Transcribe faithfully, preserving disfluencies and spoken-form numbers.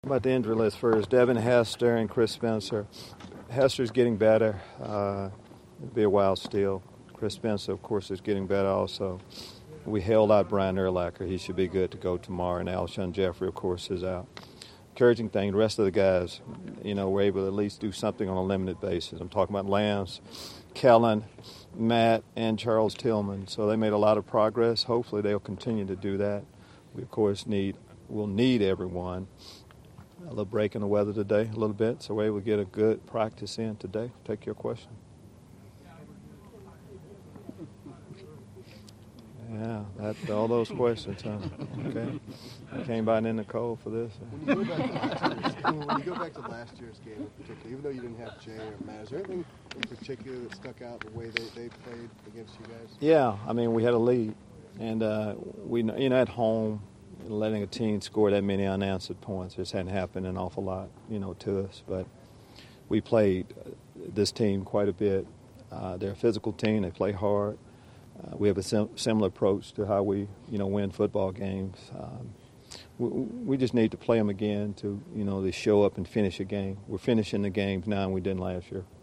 About the injury list first, Devin Hester and Chris Spencer. Hester's getting better. Uh, it'll be a while still. Chris Spencer, of course, is getting better also. We held out Brian Urlacher. He should be good to go tomorrow. And Alshon Jeffrey, of course, is out. Encouraging thing, the rest of the guys, you know, were able to at least do something on a limited basis. I'm talking about Lance, Kellen, Matt, and Charles Tillman. So they made a lot of progress. Hopefully they'll continue to do that. We, of course, need will need everyone. A little break in the weather today, a little bit, so we're able to get a good practice in today. Take your question. Yeah, that, all those questions, huh? Okay. I came by in the cold for this. When you go back to last year's, when you go back to last year's game in particular, even though you didn't have Jay or Matt, is there anything in particular that stuck out the way they, they played against you guys? Yeah, I mean, we had a lead, and uh, we, you know, at home, letting a team score that many unanswered points just hadn't happened an awful lot, you know, to us. But we played this team quite a bit. Uh, they're a physical team. They play hard. Uh, we have a sim- similar approach to how we, you know, win football games. Um, we, we just need to play them again to, you know, to show up and finish a game. We're finishing the games now, and we didn't last year.